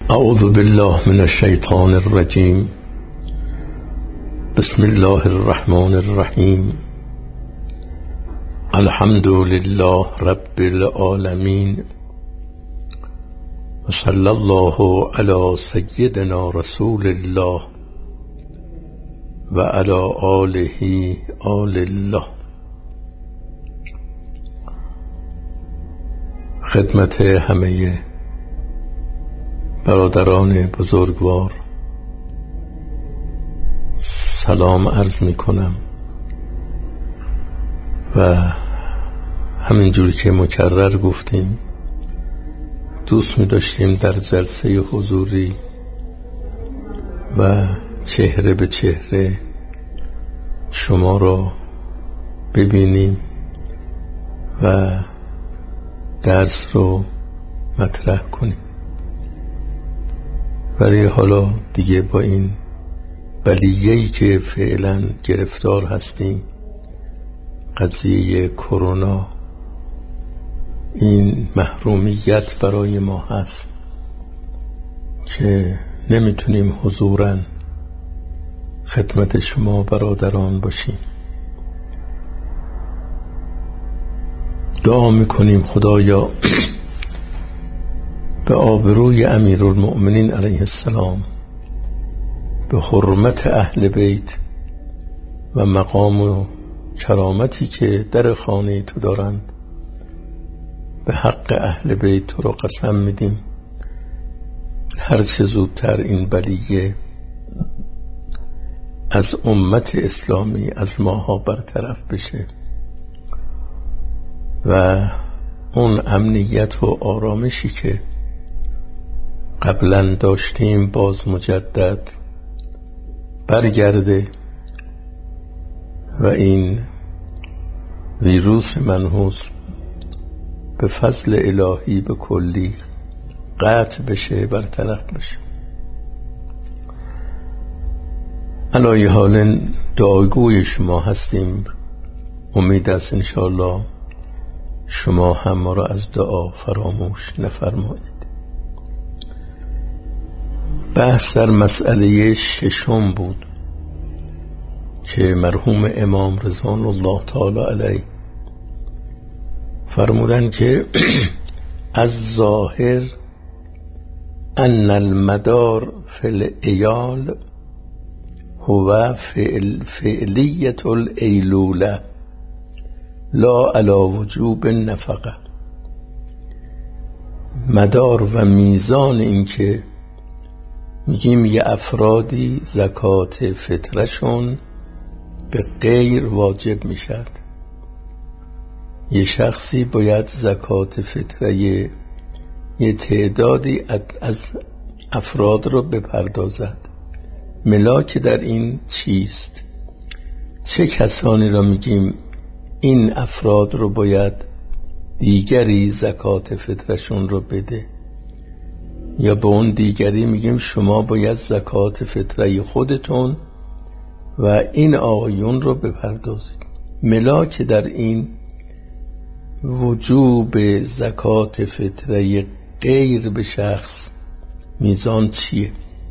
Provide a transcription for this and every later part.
اعوذ بالله من الشیطان الرجیم. بسم الله الرحمن الرحیم. الحمد لله رب العالمین و صلی الله علی سیدنا رسول الله و علی آله آل الله. خدمت همه برادران بزرگوار سلام عرض می کنم و همینجوری که مکرر گفتیم دوست می داشتیم در جلسه حضوری و چهره به چهره شما را ببینیم و درس رو مطرح کنیم، ولی حالا دیگه با این بلیه‌ای که فعلا گرفتار هستیم، قضیه کرونا، این محرومیت برای ما هست که نمیتونیم حضوراً خدمت شما برادران باشیم. دعا میکنیم خدایا به آبروی امیرالمؤمنین علیه السلام، به حرمت اهل بیت و مقام و کرامتی که در خانه تو دارند، به حق اهل بیت تو رو قسم میدیم هر چه زودتر این بلیه از امت اسلامی، از ماها برطرف بشه و اون امنیت و آرامشی که قبلا داشتیم باز مجدد برگرده و این ویروس منحوس به فضل الهی به کلی قطع بشه، برطرف بشه. علای حال دعاگوی شما هستیم. امید است انشاءالله شما هم ما را از دعا فراموش نفرمایید. بحث در مسئله ششم بود که مرحوم امام رضوان الله تعالی علیه فرمودن که از ظاهر ان المدار فی العیال هو فعلیت الایلوله لا علی وجوب نفقه. مدار و میزان این که میگیم یه افرادی زکات فطرشون به غیر واجب میشد، یه شخصی باید زکات فطره یه تعدادی از افراد رو بپردازد. ملاک در این چیست؟ چه کسانی را میگیم این افراد رو باید دیگری زکات فطرشون رو بده، یا به اون دیگری میگیم شما باید زکات فطره خودتون و این آقایون رو بپردازید. ملاک در این وجوب زکات فطره غیر به شخص میزان چیه؟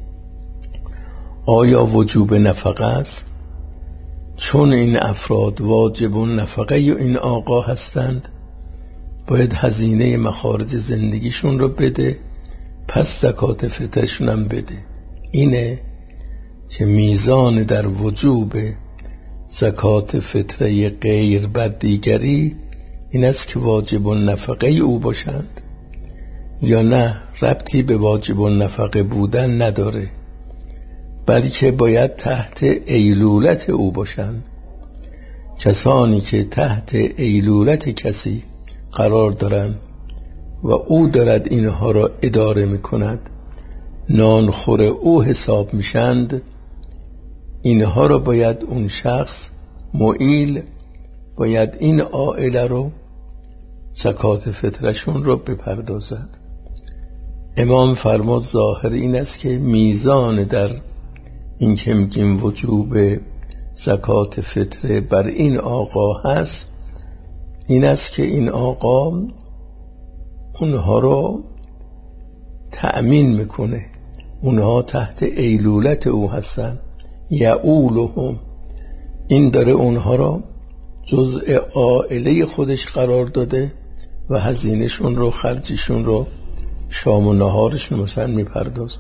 آیا وجوب نفقه است؟ چون این افراد واجب نفقه این آقا هستند باید هزینه مخارج زندگیشون رو بده، پس زکات فطرشون هم بده. اینه که میزان در وجوب زکات فطره غیر بر دیگری این است که واجب النفقه او باشند یا نه، ربطی به واجب النفقه بودن نداره، بلکه باید تحت ایلولت او باشند. کسانی که تحت ایلولت کسی قرار دارند و او دارد اینها را اداره میکند، نانخور او حساب میشند، اینها را باید اون شخص معیل باید این عائله رو زکات فطرشون رو بپردازد. امام فرمود ظاهر این است که میزان در این که میگیم وجوب زکات فطره بر این آقا هست این است که این آقا اونها رو تأمین میکنه، اونها تحت ایلولت او هستن. یعولهم، این داره اونها را جزء عائله خودش قرار داده و هزینهشون رو، خرجشون رو، شام و نهارشون مثلا میپردازه.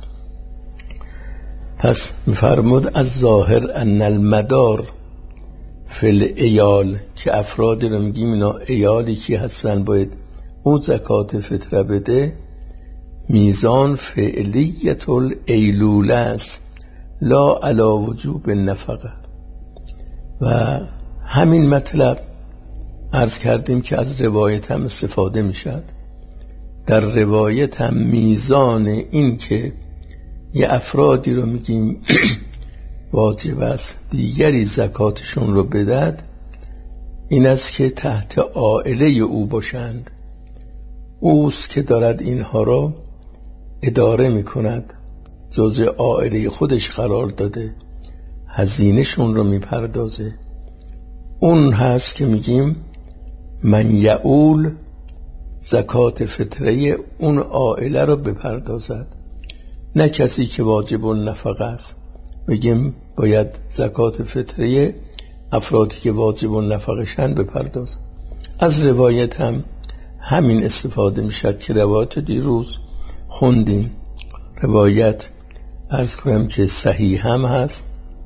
پس میفرمود از ظاهر ان المدار فی العیال، که افرادی رو میگیم اینا عیالی که هستن باید او زکات فطره بده، میزان فعلیت الایلوله است لا علا وجوب نفقه. و همین مطلب عرض کردیم که از روایت هم استفاده میشد. در روایت هم میزان این که یه افرادی رو میگیم واجب است دیگری زکاتشون رو بدهد، این است که تحت عائله او باشند. اوست که دارد اینها رو اداره میکند، جزء عائله خودش قرار داده، هزینهشون رو میپردازه. اون هست که میگیم من یعول، زکات فطره اون عائله رو بپردازد، نه کسی که واجب النفقه است. بگیم باید زکات فطره افرادی که واجب النفقه شن بپردازد. از روایت هم همین استفاده میشد که روایت دیروز خوندیم. روایت عرض کنم که صحیح هم هست،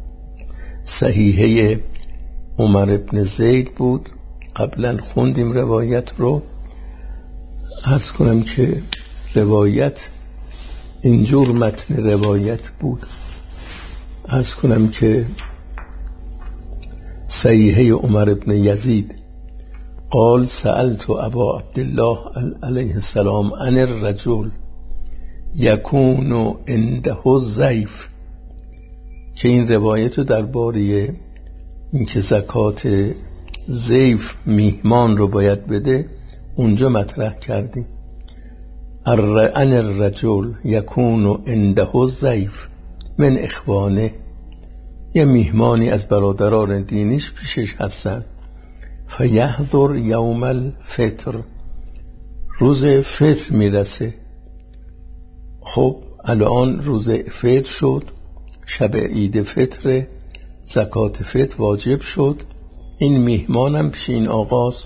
صحیحه عمر ابن زید بود، قبلا خوندیم روایت رو. عرض کنم که روایت اینجور متن روایت بود، عرض کنم که صحیحه عمر ابن یزید قال سألت ابا عبدالله علیه السلام عن الرجل یکون عنده الضیف، که این روایت رو درباره اینکه زکات ضیف میهمان رو باید بده اونجا مطرح کردیم. عن الرجل یکون عنده الضیف من اخوانه، یه میهمانی از برادران دینیش پیشش هستن. فیحضر یوم الفطر، روز فطر میرسه. خب الان روز فطر شد، شب عید فطر، زکات فطر واجب شد. این میهمانم پیش این آقاست.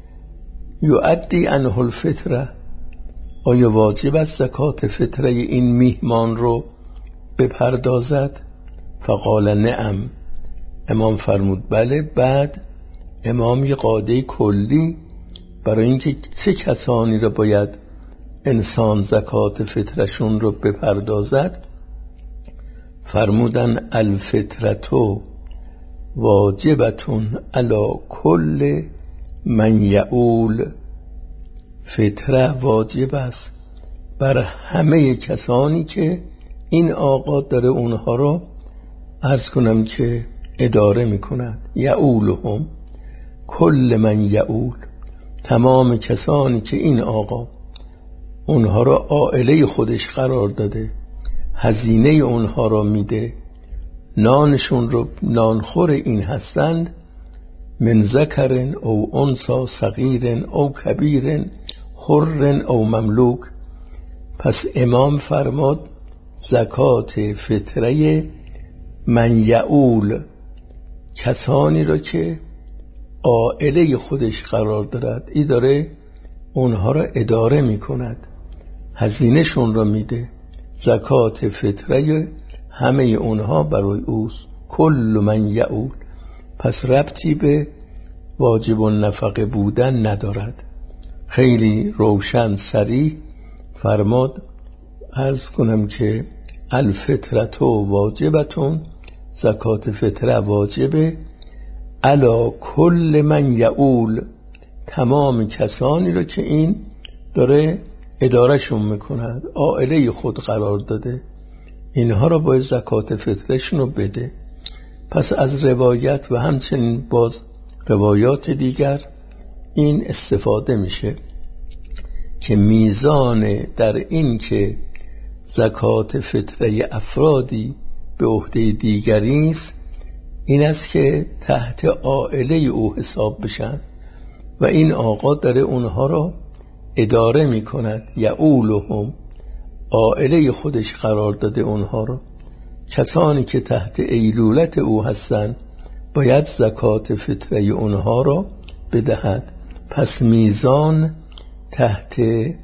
یؤدی عنه الفطره، آیا واجب است زکات فطره این میهمان رو بپردازد؟ فقال نعم، امام فرمود بله. بعد امام یه قاعده کلی برای اینکه چه کسانی رو باید انسان زکات فطرشون رو بپردازد فرمودن الفطرتو واجبتون علی کل من یعول، فطره واجب است بر همه کسانی که این آقا داره اونها رو عرض کنم که اداره میکند. یعولهم، کل من یعول، تمام کسانی که این آقا اونها رو عائله خودش قرار داده، هزینه اونها رو میده، نانشون رو نانخور این هستند، من ذکر او انثی صغیر او کبیر حر او مملوک. پس امام فرمود زکات فطره من یعول، کسانی رو که عائله خودش قرار دارد، ای داره اونها رو اداره میکند، هزینه شون رو میده. زکات فطره همه اونها برای اوست، کل من یعول. پس ربطی به واجب النفقه بودن ندارد. خیلی روشن صریح فرماد عرض کنم که الفطرتو واجبتون، زکات فطره واجبه علی کل من یعول، تمام کسانی رو که این داره ادارهشون میکند، عائله خود قرار داده، اینها رو باید زکات فطرشون رو بده. پس از روایت و همچنین باز روایات دیگر این استفاده میشه که میزان در این که زکات فطره افرادی به عهده دیگری است، این است که تحت عائله او حساب بشن و این آقا داره اونها رو اداره میکند. یعولهم، عائله خودش قرار داده اونها رو، کسانی که تحت ایلولت او هستند باید زکات فطره اونها رو بدهد. پس میزان تحت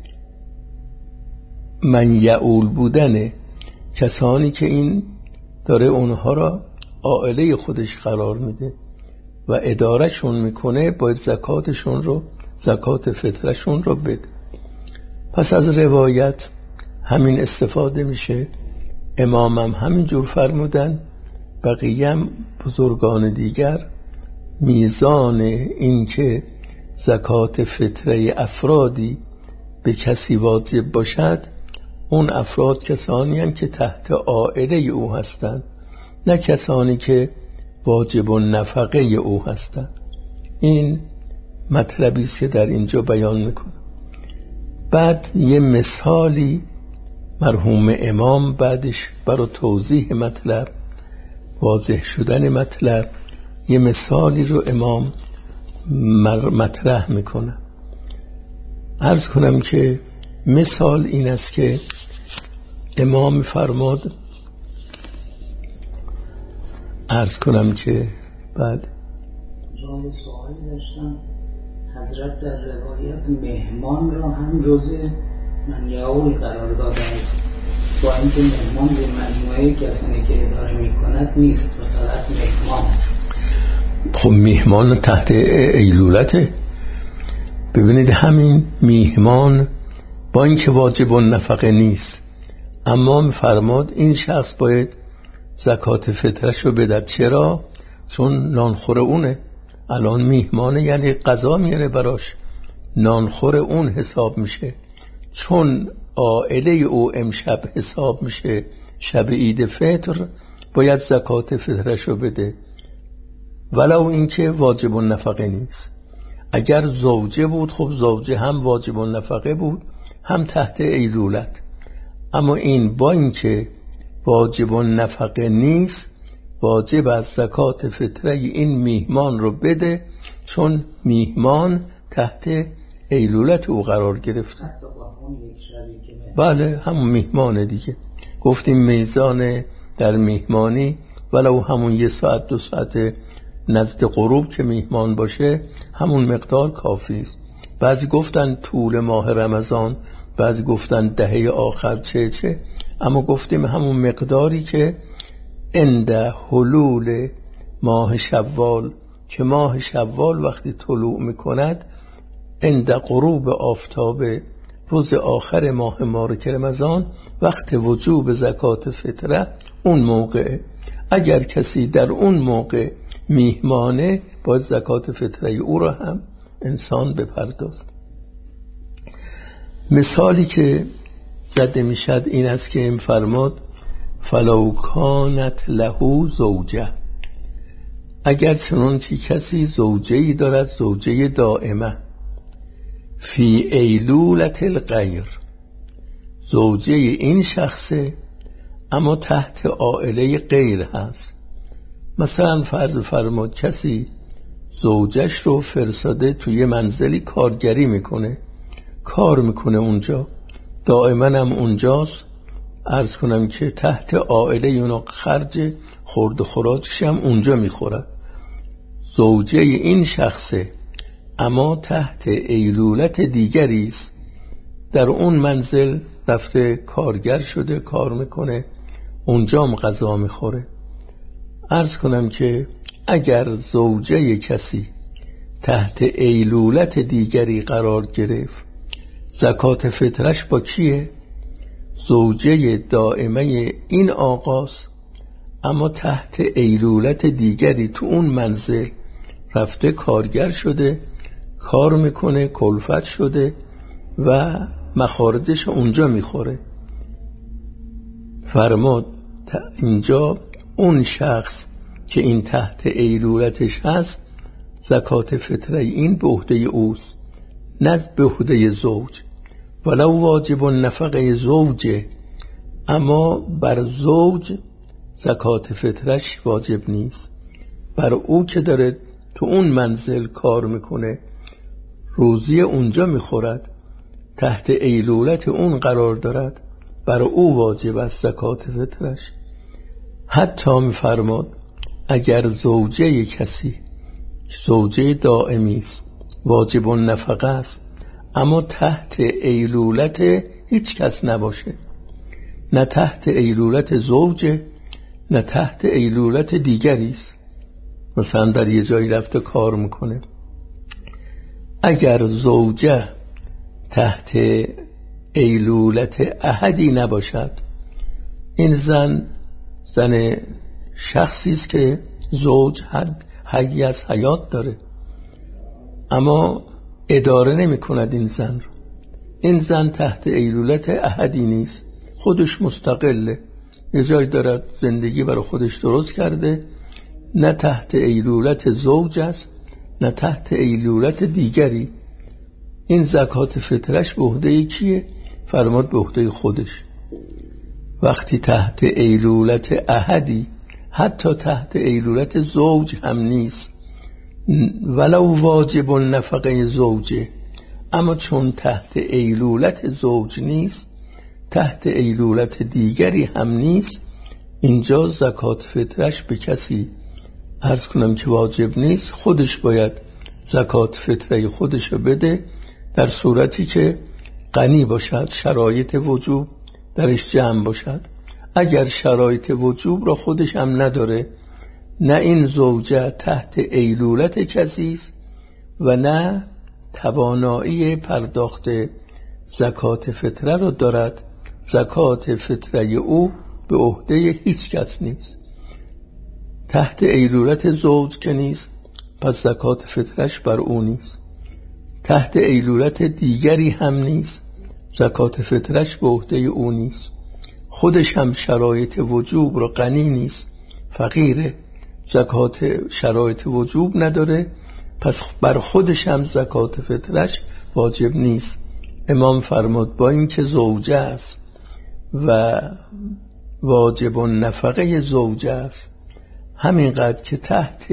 من یعول بودن کسانی که این داره اونها را عائله خودش قرار میده و ادارهشون میکنه باید زکات فطرشون رو بده. پس از روایت همین استفاده میشه. امامم همینجور فرمودن، بقیه هم بزرگان دیگر میزان این که زکات فطره افرادی به کسی واجب باشد، اون افراد کسانی هم که تحت عائله او هستند، نه کسانی که واجب النفقه او هستند. این مطلبی است که در اینجا بیان میکنه. بعد یه مثالی مرحوم امام بعدش برای توضیح مطلب، واضح شدن مطلب، یه مثالی رو امام مطرح میکنه. عرض کنم که مثال این است که امام فرمود، عرض کنم که بعد جای سوالی داشتم، حضرت در روایت مهمان را هم جزء من یعول قرار داده است، با اینکه مهمان زیر مجموعه کسانی که اداره میکند نیست و فقط مهمان است. خب مهمان تحت ایلولته. ببینید همین مهمان با اینکه واجب النفقه نیست، اما فرماد این شخص باید زکات فطرش رو بدهد. چرا؟ چون نانخور اونه. الان میهمانه یعنی غذا میاره براش، نانخور اون حساب میشه. چون عائله او امشب حساب میشه شب عید فطر، باید زکات فطرش رو بده ولو اینکه واجب النفقه نیست. اگر زوجه بود خب زوجه هم واجب النفقه بود هم تحت ایلولت، اما این با اینکه واجب النفقه نیست واجب از زکات فطره این میهمان رو بده، چون میهمان تحت ایلولت او قرار گرفته. بله همون میهمانه دیگه. گفتیم میزان در میهمانی ولو همون 1 ساعت 2 ساعت نزد غروب که میهمان باشه همون مقدار کافی است. بعضی گفتن طول ماه رمضان، بعضی گفتن دهه آخر چه، اما گفتیم همون مقداری که عند حلول ماه شوال، که ماه شوال وقتی طلوع میکند عند غروب آفتاب روز آخر ماه مبارک رمضان وقت وجوب زکات فطره اون موقع. اگر کسی در اون موقع میهمانه باید زکات فطره او را هم انسان بپردازد. مثالی که زده میشد این است که این فرماد فلو کانت له زوجه، اگر چنانچه کسی زوجه‌ای دارد، زوجه دائمه، فی ایلولت الغیر، زوجه این شخصه اما تحت عائله غیر هست. مثلا فرض فرمود کسی زوجش رو فرستاده توی منزلی کارگری میکنه، کار میکنه اونجا، دائما هم اونجاست، عرض کنم که تحت عائله اونو خرج خورد و خوراکش هم اونجا میخوره. زوجه این شخصه اما تحت ایلولت دیگری است، در اون منزل رفته کارگر شده، کار میکنه، اونجا هم غذا میخوره. عرض کنم که اگر زوجه کسی تحت ایلولت دیگری قرار گرفت، زکات فطرش با کیه؟ زوجه دائمه این آقاست اما تحت ایلولت دیگری تو اون منزل رفته کارگر شده، کار میکنه، کلفت شده و مخارجش اونجا میخوره. فرمود اینجا اون شخص که این تحت ایلولتش هست زکات فطره این به عهده اوست، نه به عهده زوج. ولو واجب النفقه زوجه، اما بر زوج زکات فطرش واجب نیست، بر او که داره تو اون منزل کار میکنه، روزی اونجا میخورد، تحت ایلولت اون قرار دارد، بر او واجب است زکات فطرش. حتی می‌فرماد اگر زوجه کسی، زوجه دائمی است، واجب النفقه است، اما تحت ایلولت هیچ کس نباشه، نه تحت ایلولت زوجه نه تحت ایلولت دیگری است، مثلا در یه جایی رفته کار میکنه، اگر زوجه تحت ایلولت احدی نباشد، این زن شخصی است که زوج حی از حیات داره اما اداره نمی کند این زن رو. این زن تحت ایلولت احدی نیست، خودش مستقله، یه جای داره زندگی برای خودش درست کرده، نه تحت ایلولت زوج است نه تحت ایلولت دیگری. این زکات فطرش به عهده کیه؟ فرماد به عهده خودش. وقتی تحت ایلولت احدی، حتی تحت ایلولت زوج هم نیست، ولو واجب النفقه زوجه، اما چون تحت ایلولت زوج نیست، تحت ایلولت دیگری هم نیست، اینجا زکات فطرش به کسی عرض کنم که واجب نیست، خودش باید زکات فطره خودش رو بده، در صورتی که غنی باشد، شرایط وجوب درش جمع باشد. اگر شرایط وجوب را خودش هم نداره، نه این زوجه تحت ایلولت کسی است و نه توانایی پرداخت زکات فطره را دارد، زکات فطره او به عهده هیچ کس نیست. تحت ایلولت زوج که نیست، پس زکات فطرش بر او نیست. تحت ایلولت دیگری هم نیست، زکات فطرش به عهده او نیست. خودش هم شرایط وجوب را غنی نیست، فقیره، زکات شرایط وجوب نداره، پس بر خودش هم زکات فطرش واجب نیست. امام فرمود با اینکه زوجه است و واجب النفقه زوجه است، همینقدر که تحت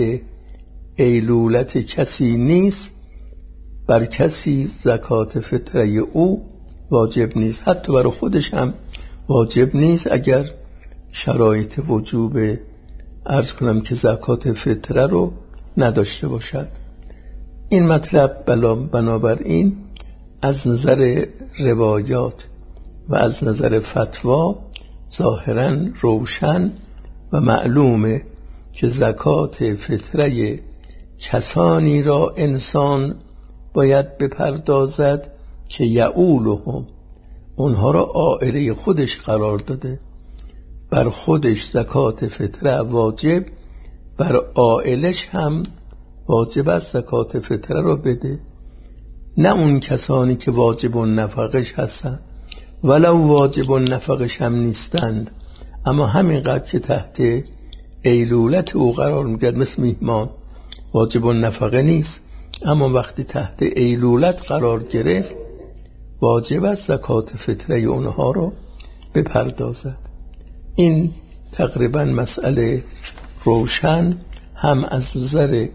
ایلولت کسی نیست، بر کسی زکات فطره او واجب نیست، حتی بر خودش هم واجب نیست اگر شرایط وجوب عرض کنم که زکات فطره رو نداشته باشد. این مطلب بنابراین از نظر روایات و از نظر فتوا ظاهراً روشن و معلومه که زکات فطره کسانی را انسان باید بپردازد که یعولهم، اونها را عائله خودش قرار داده، بر خودش زکات فطره واجب، بر عائلش هم واجب است زکات فطره را بده، نه اون کسانی که واجب النفقش هستند ولو واجب النفقش هم نیستند، اما همینقدر که تحت ایلولت او قرار میگرد، مثل میهمان واجب النفقه نیست، اما وقتی تحت ایلولت قرار گرفت واجب است زکات فطره اونها رو بپردازد. این تقریبا مسئله روشن هم از نظر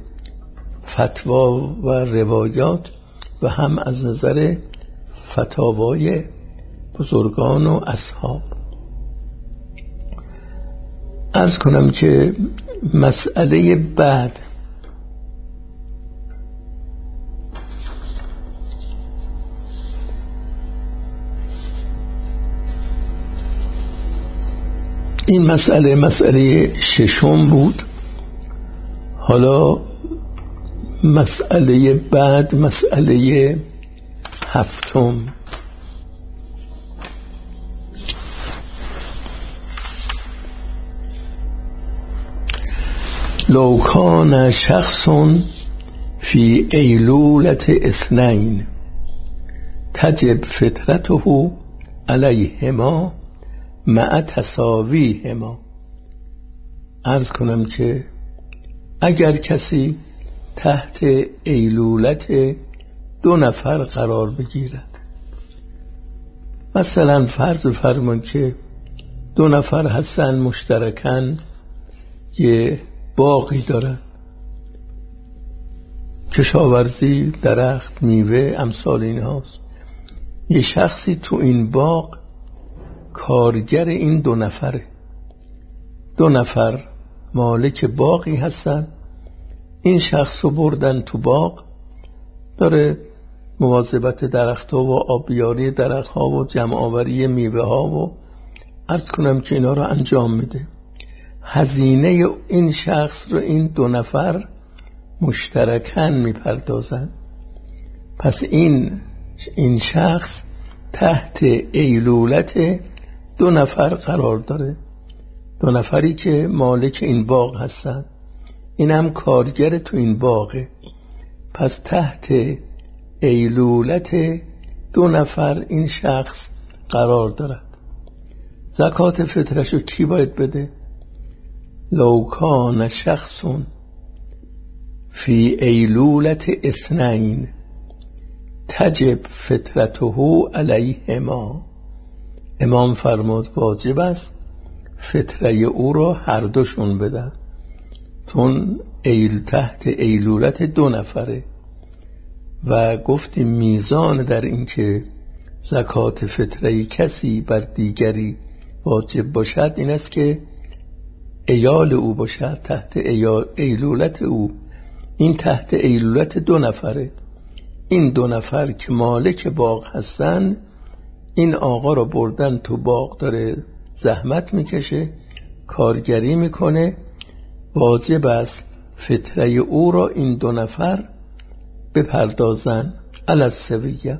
فتوا و روایات و هم از نظر فتاوای بزرگان و اصحاب. عرض کنم که مسئله بعد این مسئله ششم بود. حالا مسئله بعد مسئله هفتم. لو کان شخص فی ایلولت اثنین تجب فطرته علیهما مع تساویهما. عرض کنم که اگر کسی تحت ایلولت دو نفر قرار بگیرد، مثلا فرض فرمان که دو نفر هستن مشترکن یه باغی دارن، کشاورزی، درخت، میوه، امثال این هاست. یه شخصی تو این باغ کارگر این 2 نفره. 2 نفر مالک باغی هستن. این شخص رو بردن تو باغ، داره مواظبت درخت‌ها و آبیاری درخت‌ها و جمع آوری میوه‌ها و عرض کنم که اینا رو انجام میده. هزینه این شخص رو این 2 نفر مشترکاً میپردازن. پس این شخص تحت ایلولت 2 نفر قرار داره. 2 نفری که مالک این باغ هستن، این هم کارگر تو این باغه. پس تحت ایلولت 2 نفر این شخص قرار دارد. زکات فطرشو کی باید بده؟ لو کان شخص فی ایلولت 2 تجب فطرته علیهما. امام فرمود واجب است فطره او را هر دوشون بدن، چون تحت ایلولت 2 نفره. و گفتیم میزان در این که زکات فطره کسی بر دیگری واجب باشد این است که ایال او باشد، تحت ایلولت او. این تحت ایلولت 2 نفره. این 2 نفر که مالک باغ هستن، این آقا رو بردن تو باغ، داره زحمت میکشه، کارگری میکنه، واجب است فطره او را این 2 نفر بپردازن. علی السویه،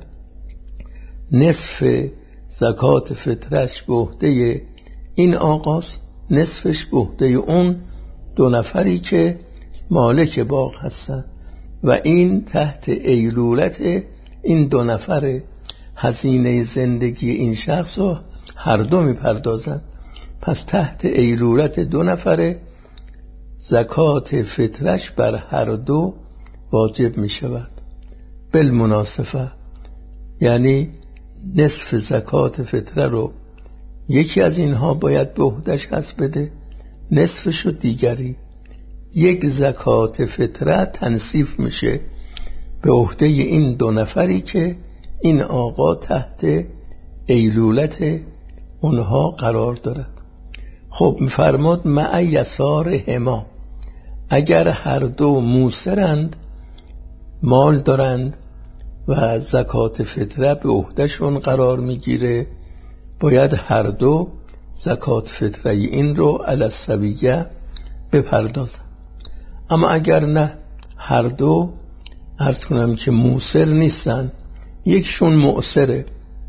نصف زکات فطرش به عهده این آقاست، نصفش به عهده اون 2 نفری که مالک باغ هستن و این تحت ایلولت این 2 نفره. هزینه زندگی این شخص رو هر دو میپردازن. پس تحت ایلولت 2 نفره زکات فطرش بر هر دو واجب می شود. بالمناسبه، یعنی نصف زکات فطره رو یکی از اینها باید به عهده‌اش هست بده، نصفش رو دیگری. 1 زکات فطره تنصیف میشه به عهده این 2 نفری که این آقا تحت ایلولت اونها قرار دارد. خب میفرماد مع یسارهما، اگر هر دو موسرند، مال دارند و زکات فطره به عهدهشون قرار میگیره، باید هر دو زکات فطره این رو علی السویه بپردازن. اما اگر نه، هر دو عرض کنم که موسر نیستن، یکشون معسره،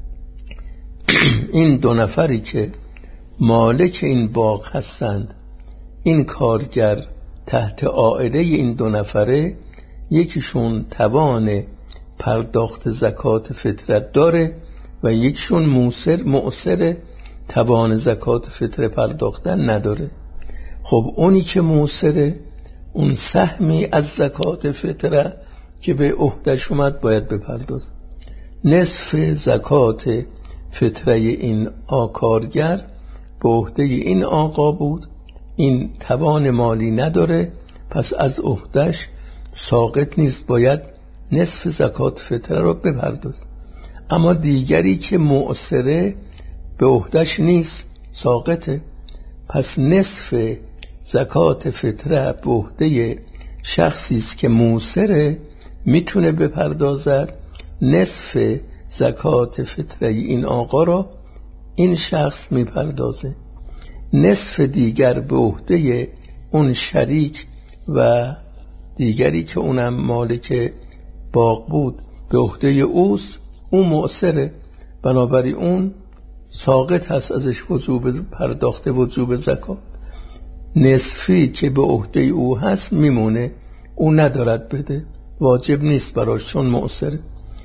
این 2 نفری که مالک این باغ هستند، این کارگر تحت عائله این 2 نفره، یکیشون توان پرداخت زکات فطره داره و یکیشون معسر توان زکات فطره پرداختن نداره. خب اونی که معسره، اون سهمی از زکات فطره که به عهده‌اش اومد باید بپردازه. نصف زکات فطره این کارگر به عهده این آقا بود، این توان مالی نداره، پس از عهده‌اش ساقط نیست، باید نصف زکات فطره رو بپردازه. اما دیگری که معسره به عهده‌اش نیست، ساقطه. پس نصف زکات فطره به عهده شخصی است که معسره، میتونه بپردازد. نصف زکات فطره این آقا را این شخص میپردازه. نصف دیگر به عهده اون شریک و دیگری که اونم مالک باغ بود به عهده اوست، اون معسره، بنابراین اون ساقط هست ازش وجوب پرداخت وجوب زکات. نصفی که به عهده او هست میمونه، اون ندارد بده، واجب نیست براش چون معسره.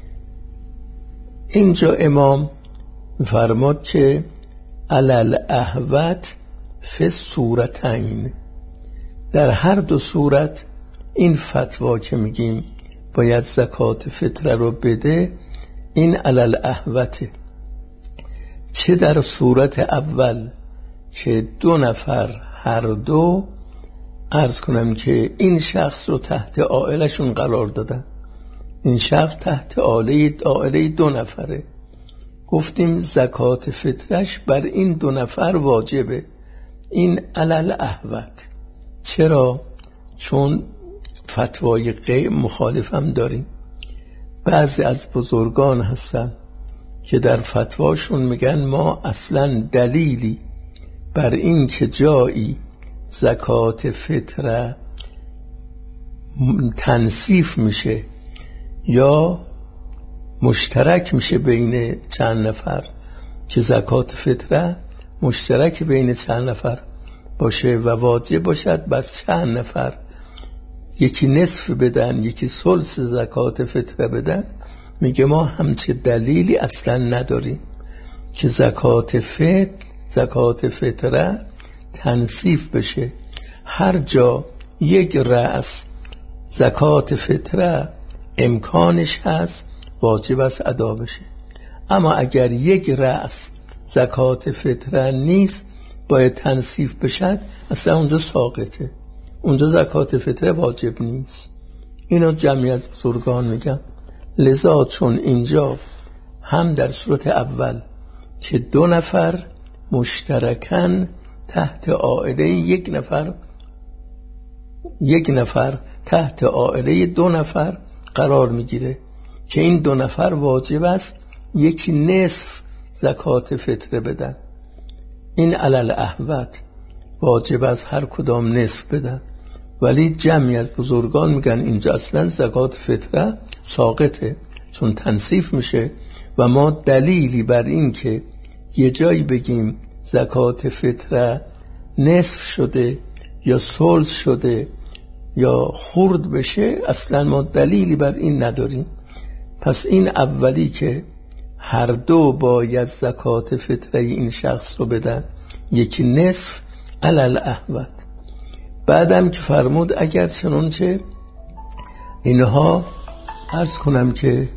اینجا امام فرماد که علل احوت فی صورتین، در هر 2 صورت این فتوا که میگیم باید زکات فطره رو بده، این علل احوته. چه در صورت اول که 2 نفر هر دو عرض کنم که این شخص رو تحت عائلشون قرار دادن، این شخص تحت عائله 2 نفره، گفتیم زکات فطرش بر این 2 نفر واجبه. این علل احوت. چرا؟ چون فتوای غیر مخالفم داریم. بعضی از بزرگان هستن که در فتواشون میگن ما اصلا دلیلی بر این که جایی زکات فطره تنصیف میشه یا مشترک میشه بین چند نفر، که زکات فطره مشترک بین چند نفر باشه و واجب باشد بس چند نفر یکی نصف بدن یکی ثلث زکات فطره بدن، میگه ما همچه دلیلی اصلا نداریم که زکات فطره تنصیف بشه. هر جا یک رأس زکات فطره امکانش هست واجب است ادا بشه، اما اگر یک رأس زکات فطره نیست باید تنصیف بشد، اصلا اونجا ساقطه، اونجا زکات فطره واجب نیست. اینو جمعی از بزرگان میگن. لذا چون اینجا هم در صورت اول که 2 نفر مشترکن تحت عائله یک نفر تحت عائله 2 نفر قرار میگیره که این 2 نفر واجب است یکی نصف زکات فطره بدن، این علل احوت واجب است هر کدام نصف بدن. ولی جمعی از بزرگان میگن اینجا اصلا زکات فطره ساقطه چون تنصیف میشه و ما دلیلی بر این که یه جایی بگیم زکات فطره نصف شده یا ثلث شده یا خرد بشه اصلا ما دلیلی بر این نداریم. پس این اولی که هر دو باید زکات فطره این شخص رو بدن، یکی نصف علل احوت. بعدم که فرمود اگر چنانچه اینها عرض کنم که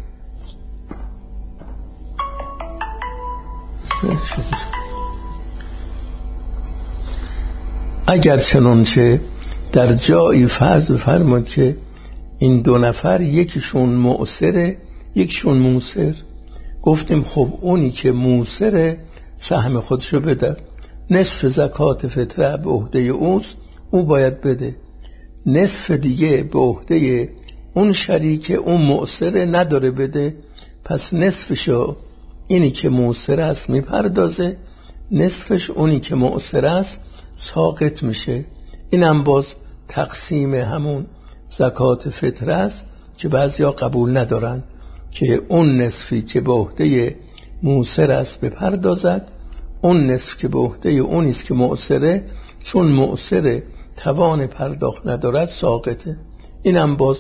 اگر چنانچه در جایی فرض بفرمود که این 2 نفر یکیشون معسره یکیشون موسر، گفتیم خب اونی که موسره سهم خودشو بده، نصف زکات فطره به عهده اوست، او باید بده، نصف دیگه به عهده اون شریک اون معسره نداره بده، پس نصفشو اینی که معسر است میپردازه، نصفش اونی که معسر است ساقط میشه. اینم باز تقسیم همون زکات فطره است که بعضیا قبول ندارن که اون نصفی که به عهده معسر است بپردازد، اون نصف که به عهده اونیست که معسره چون معسر توان پرداخت ندارد ساقطه. اینم باز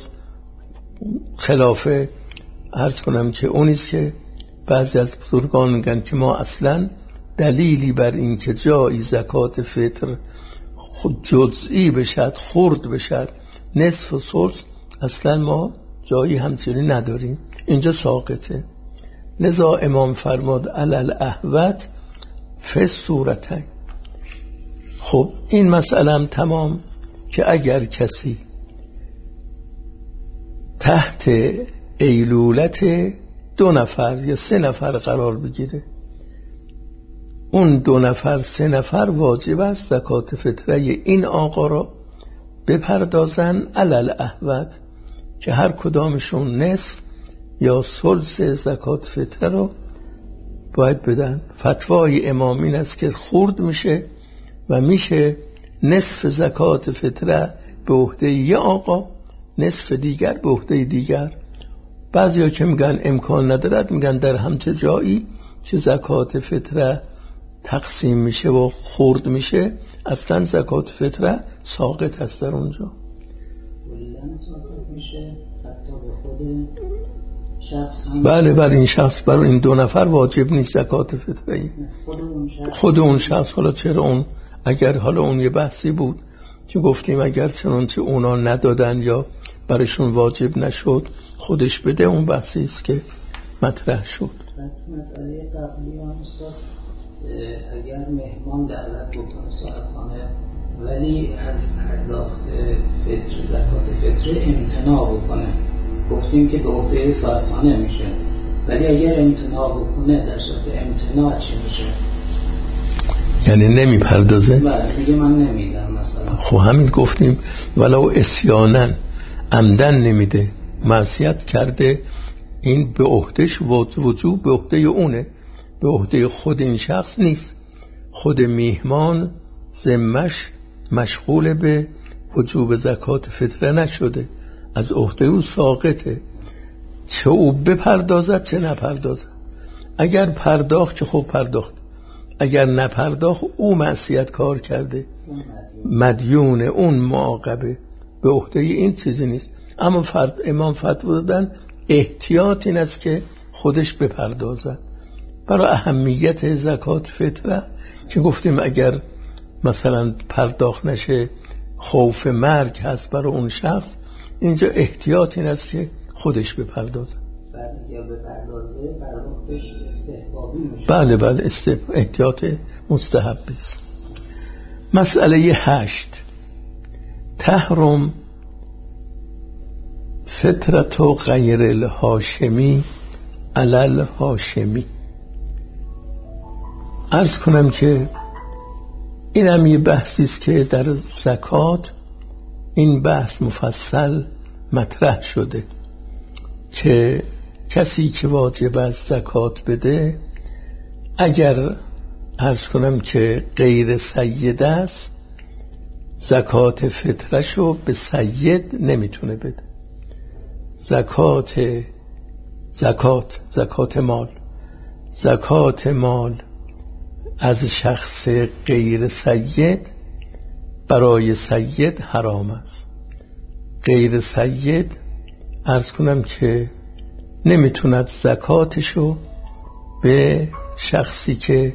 خلافه عرض کنم که اونیست که بعضی از بزرگان میگن که ما اصلا دلیلی بر این که جایی زکات فطر خود جزئی بشد خرد بشد نصف و ثلث اصلا ما جایی همچنین نداریم، اینجا ساقطه. لذا امام فرمود علل احوت فی صورتین. خب این مسئله هم تمام که اگر کسی تحت ایلولت 2 نفر یا 3 نفر قرار بگیره، اون 2 نفر 3 نفر واجب است زکات فطره این آقا را بپردازن علل احوت که هر کدامشون نصف یا ثلث زکات فطره رو باید بدن. فتوای امام این است که خرد میشه و میشه نصف زکات فطره به عهده یه آقا، نصف دیگر به عهده دیگر. بعضیا که میگن امکان ندارد میگن در همچه جایی که زکات فطره تقسیم میشه و خرد میشه اصلا زکات فطره ساقط هست در اونجا. کلاً ساقط میشه حتی به خود شخص هم. بله بر این شخص، برای این 2 نفر واجب نیست زکات فطره. خود اون شخص حالا چرا اون، اگر حالا اون یه بحثی بود که گفتیم اگر چنانچه اونا ندادن یا برایشون واجب نشد خودش بده، اون بحثی است که مطرح شد. مسئله قبلی هم استاد اگر مهمان دعوت بکنه صاحبخانه ولی از پرداخت فطر زکات فطر امتناع بکنه، گفتیم که به عهده صاحبخانه میشه، ولی اگر امتناع بکنه در صورت استغنا چی میشه؟ یعنی نمیپردازه؟ بله میگه من نمیدم مثلا. خب همین گفتیم ولو عصیانن عمدن نمیده، معصیت کرده، این به عهدهش وجوب به عهده اونه، به عهده خود این شخص نیست. خود میهمان ذمش مشغول به وجوب زکات فطره نشده، از عهده او ساقطه، چه او بپردازد چه نپردازد. اگر پرداخت که خب پرداخت، اگر نپرداخت او معصیت کار کرده، مدیون اون معاقبه، به عهده این چیزی نیست. اما امام فتوا دادن احتیاط این است که خودش بپردازد. برای اهمیت زکات فطره که گفتیم اگر مثلا پرداخت نشه خوف مرگ هست برای اون شخص، اینجا احتیاط این است که خودش بپردازه. یا بپردازه پرداختش استحبابی میشه. بله احتیاط مستحبی است. مسئله 8 تحرم فطرت و غیر الهاشمی علل هاشمی. عرض کنم که این هم یه بحثی است که در زکات این بحث مفصل مطرح شده که کسی که واجب از زکات بده اگر عرض کنم که غیر سید است زکات فطرشو به سید نمیتونه بده. زکات مال از شخص غیر سید برای سید حرام است. غیر سید عرض کنم که نمیتوند زکاتشو به شخصی که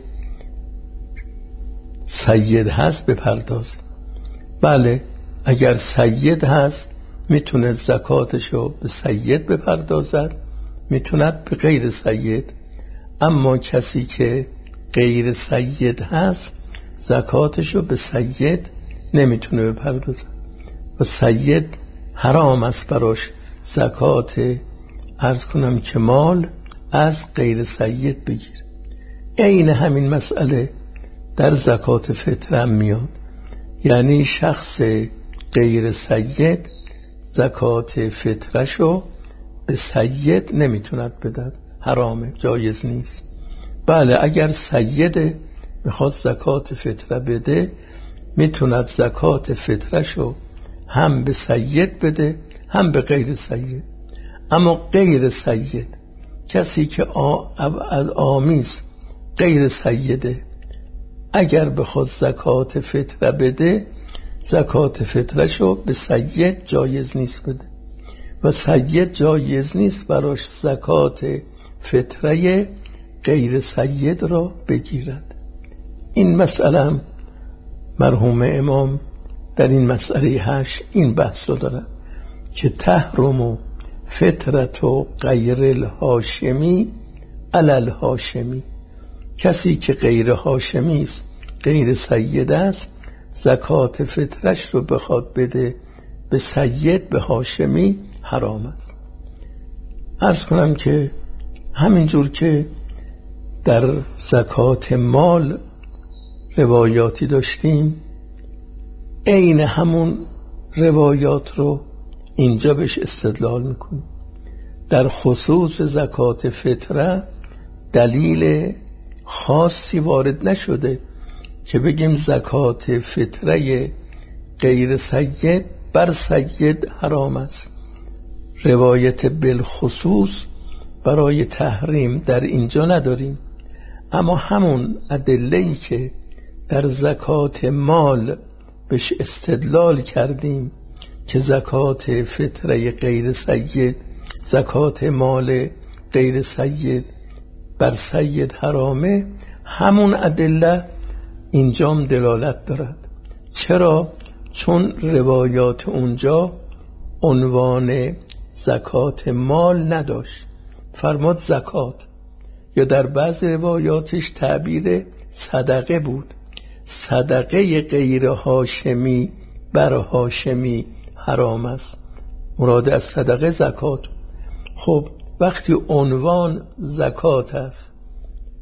سید هست بپردازه. بله اگر سید هست میتونه زکاتشو به سید بپردازد، میتوند به غیر سید. اما کسی که غیر سید هست زکاتشو به سید نمیتونه بپردازد و سید حرام است براش زکات عرض کنم که مال از غیر سید بگیر. عین همین مسئله در زکات فطره هم میاد، یعنی شخص غیر سید زکات فطرشو به سید نمیتوند بدهد، حرامه، جایز نیست. بله اگر سید میخواد زکات فطره بده میتوند زکات فطرشو هم به سید بده هم به غیر سید. اما غیر سید کسی که از آمیز غیر سیده اگر بخواد زکات فطره بده زکات فطرشو به سید جایز نیست بده و سید جایز نیست براش زکات فطره غیر سید را بگیرد. این مسئله مرحوم امام در این مسئله 8 این بحث رو دارد که تحرم فطرت و غیر الهاشمی علل هاشمی. کسی که غیر هاشمی است، غیر سید است، زکات فطرش رو بخواد بده به سید به هاشمی حرام است. عرض کنم که همینجور که در زکات مال روایاتی داشتیم عین همون روایات رو اینجا بهش استدلال میکنیم. در خصوص زکات فطره دلیل خاصی وارد نشده که بگیم زکات فطره غیر سید بر سید حرام است. روایت بالخصوص برای تحریم در اینجا نداریم، اما همون ادله‌ای که در زکات مال بهش استدلال کردیم که زکات فطره غیر سید، زکات مال غیر سید بر سید حرامه، همون ادله اینجام دلالت دارد. چرا؟ چون روایات اونجا عنوان زکات مال نداشت، فرمود زکات، یا در بعض روایاتش تعبیر صدقه بود. صدقه غیر هاشمی بر هاشمی حرام است، مراد از صدقه زکات. خب وقتی عنوان زکات است،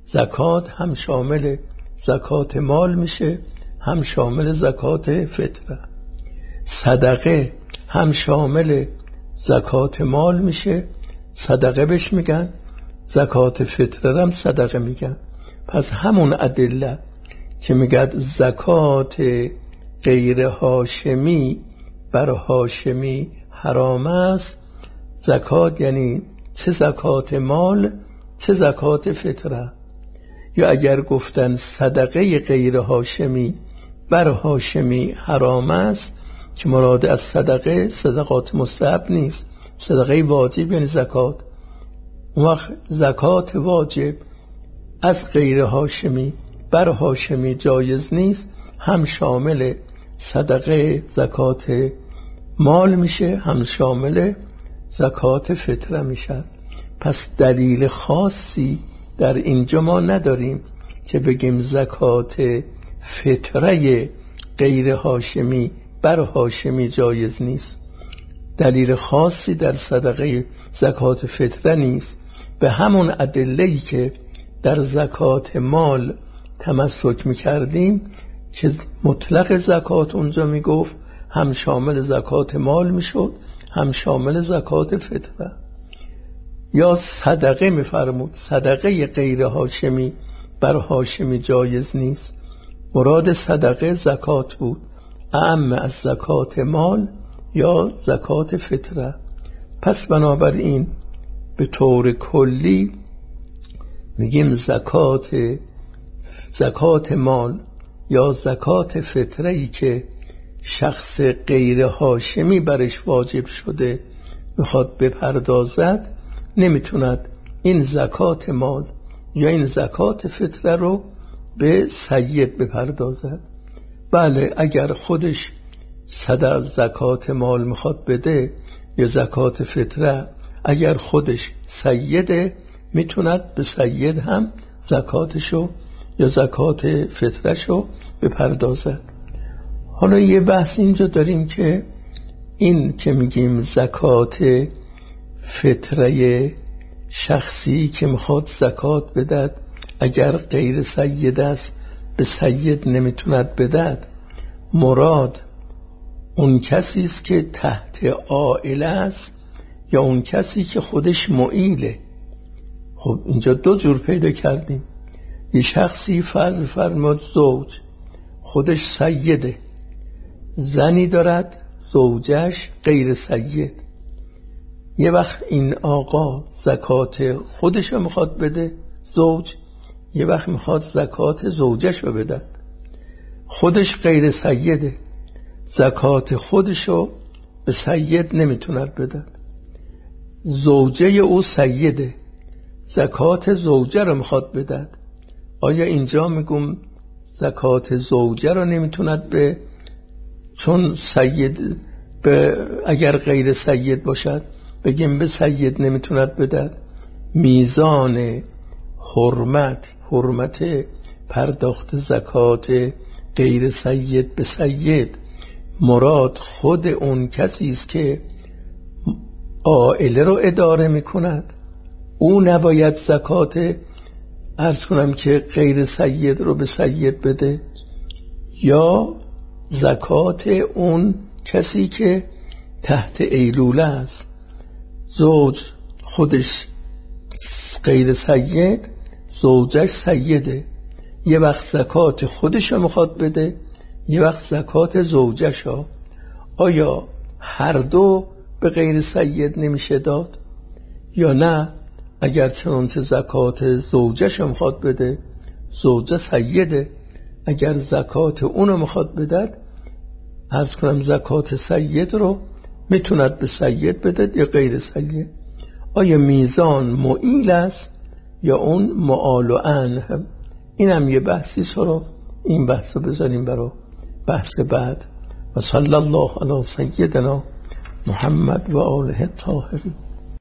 زکات هم شامل زکات مال میشه، هم شامل زکات فطره. صدقه هم شامل زکات مال میشه، صدقه بهش میگن، زکات فطره هم صدقه میگن. پس همون ادله که میگه زکات غیر هاشمی بر هاشمی حرام است، زکات یعنی چه زکات مال چه زکات فطره. یا اگر گفتن صدقه غیر هاشمی بر هاشمی حرام است، که مراد از صدقه صدقات مستحب نیست، صدقه واجب یعنی زکات. اون وقت زکات واجب از غیر هاشمی بر هاشمی جایز نیست، هم شامل صدقه زکات مال میشه، هم شامل زکات فطره میشه. پس دلیل خاصی در اینجا ما نداریم که بگیم زکات فطره غیر هاشمی بر هاشمی جایز نیست. دلیل خاصی در صدقه زکات فطره نیست. به همون ادله‌ای که در زکات مال تمسک میکردیم که مطلق زکات اونجا میگفت، هم شامل زکات مال میشد هم شامل زکات فطره. یا صدقه میفرمود صدقه غیر هاشمی بر هاشمی جایز نیست، مراد صدقه زکات بود، اعم از زکات مال یا زکات فطره. پس بنابراین به طور کلی میگیم زکات مال یا زکات فطره‌ای که شخص غیر هاشمی برش واجب شده میخواد بپردازد، نمیتوند این زکات مال یا این زکات فطره رو به سید بپردازد. بله اگر خودش صدر زکات مال میخواد بده یا زکات فطره، اگر خودش سیده میتوند به سید هم زکاتشو یا زکات فطرهشو بپردازد. حالا یه بحث اینجا داریم که این که میگیم زکات فطره شخصی که میخواد زکات بدهد اگر غیر سید است به سید نمیتوند بدهد، مراد اون کسی است که تحت عائله است یا اون کسی که خودش معیله. خب اینجا دو جور پیدا کردیم. یه شخصی فرض فرمود زوج خودش سیده، زنی دارد زوجش غیر سید. یه وقت این آقا زکات خودش رو میخواد بده زوج، یه وقت میخواد زکات زوجش رو بده. خودش غیر سیده، زکات خودش رو به سید نمیتوند بده. زوجه او سیده، زکات زوجه رو میخواد بده. آیا اینجا میگم زکات زوجه رو نمیتوند به، چون سید اگر غیر سید باشد بگیم به سید نمیتوند بده؟ میزان حرمت پرداخت زکات غیر سید به سید مراد خود اون کسی است که عائله رو اداره میکند، او نباید زکات عرض کنم که غیر سید رو به سید بده، یا زکات اون کسی که تحت ایلوله است، زوج خودش غیر سید زوجش سیده، یه وقت زکات خودش رو میخواد بده یه وقت زکات زوجش رو. آیا هر دو به غیر سید نمیشه داد یا نه؟ اگر چنانچه زکات زوجش رو میخواد بده زوجه سیده، اگر زکات اونو میخواد بده عرض کنم زکات سید رو میتوند به سید بده یا غیر سید. آیا میزان معیل است یا اون معال و عنه؟ این هم یه بحثی سرا، این بحث رو بذاریم برای بحث بعد. و صلی الله علی سیدنا محمد و آله الطاهرین.